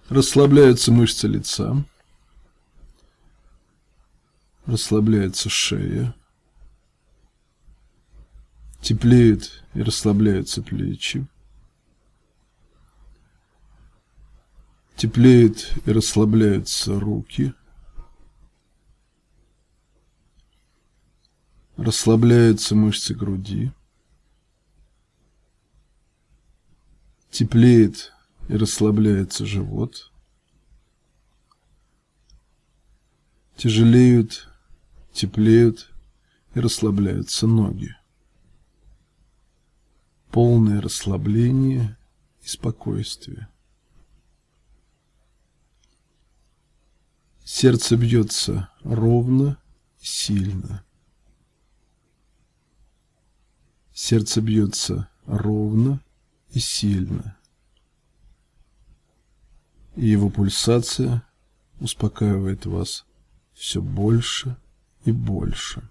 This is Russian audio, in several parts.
Расслабляются мышцы лица, расслабляется шея, теплеют и расслабляются плечи, теплеют и расслабляются руки, расслабляются мышцы груди, теплеет и расслабляется живот, тяжелеют, теплеют и расслабляются ноги. Полное расслабление и спокойствие. Сердце бьется ровно и сильно. Сердце бьется ровно и сильно. И его пульсация успокаивает вас все больше и больше.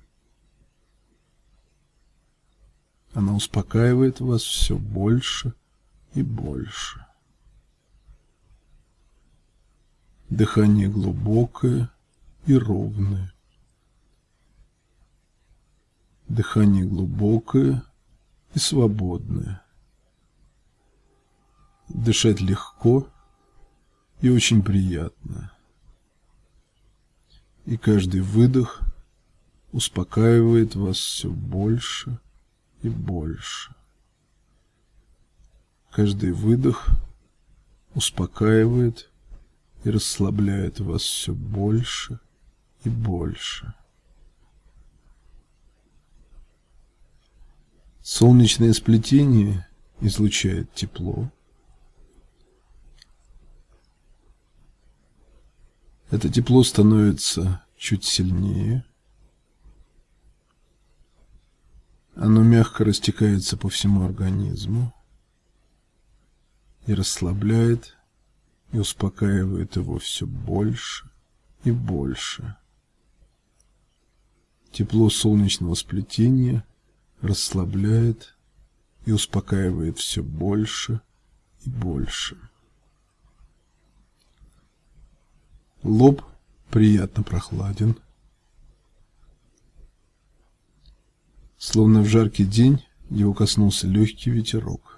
Она успокаивает вас все больше и больше. Дыхание глубокое и ровное. Дыхание глубокое и свободное. Дышать легко и очень приятно. И каждый выдох успокаивает вас все больше и больше. Каждый выдох успокаивает и расслабляет вас все больше и больше. Солнечное сплетение излучает тепло. Это тепло становится чуть сильнее. Оно мягко растекается по всему организму и расслабляет, и успокаивает его все больше и больше. Тепло солнечного сплетения расслабляет и успокаивает все больше и больше. Лоб приятно прохладен. Словно в жаркий день его коснулся легкий ветерок.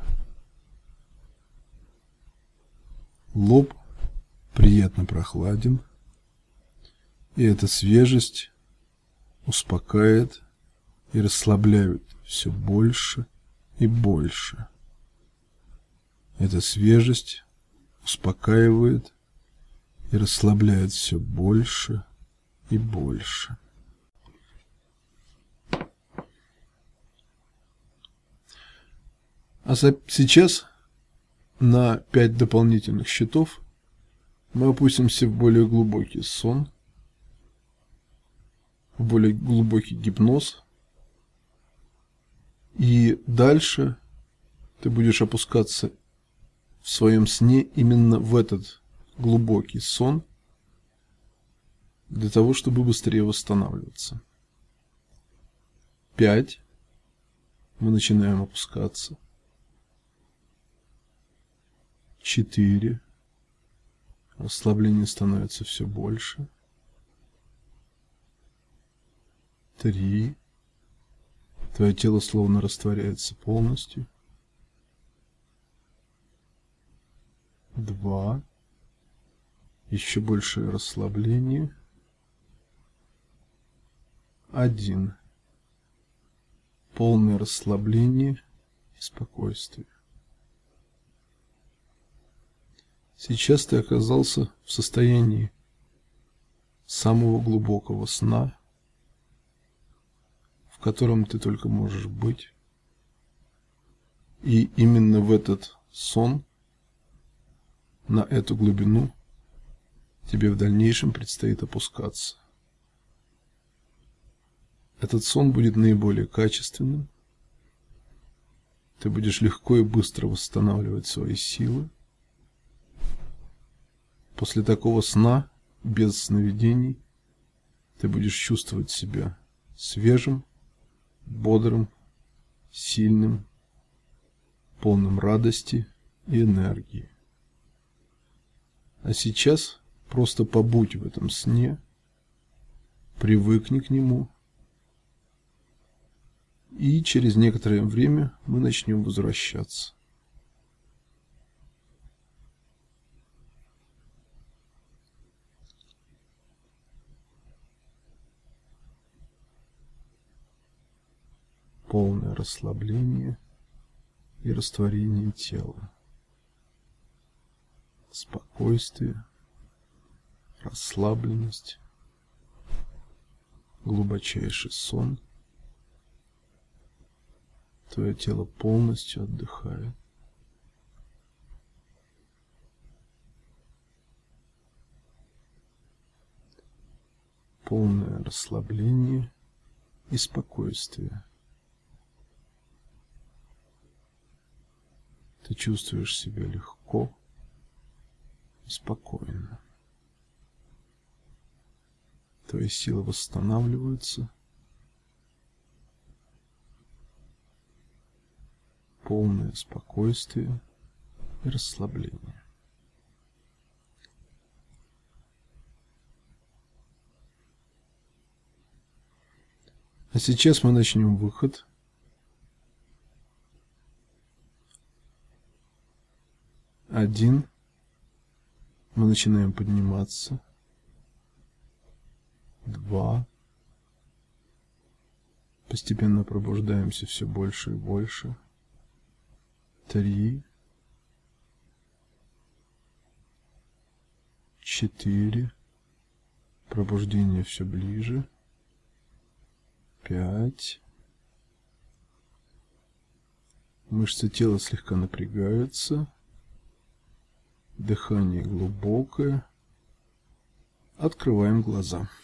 Лоб приятно прохладен, и эта свежесть успокаивает и расслабляет все больше и больше. Эта свежесть успокаивает и расслабляет все больше и больше. А сейчас на 5 дополнительных счетов мы опустимся в более глубокий сон, в более глубокий гипноз. И дальше ты будешь опускаться в своем сне именно в этот глубокий сон для того, чтобы быстрее восстанавливаться. 5. Мы начинаем опускаться. 4. Расслабление становится все больше. 3. Твое тело словно растворяется полностью. 2. Еще большее расслабление. 1. Полное расслабление и спокойствие. Сейчас ты оказался в состоянии самого глубокого сна, в котором ты только можешь быть. И именно в этот сон, на эту глубину, тебе в дальнейшем предстоит опускаться. Этот сон будет наиболее качественным. Ты будешь легко и быстро восстанавливать свои силы. После такого сна, без сновидений, ты будешь чувствовать себя свежим, бодрым, сильным, полным радости и энергии. А А сейчас просто побудь в этом сне, привыкни к нему, и через некоторое время мы начнем возвращаться. Полное расслабление и растворение тела. Спокойствие, расслабленность, глубочайший сон. Твое тело полностью отдыхает. Полное расслабление и спокойствие. Ты чувствуешь себя легко и спокойно. Твои силы восстанавливаются. Полное спокойствие и расслабление. А сейчас мы начнем выход. Один. Мы начинаем подниматься. 2. Постепенно пробуждаемся все больше и больше. 3. 4. Пробуждение все ближе. 5. Мышцы тела слегка напрягаются. Дыхание глубокое. Открываем глаза.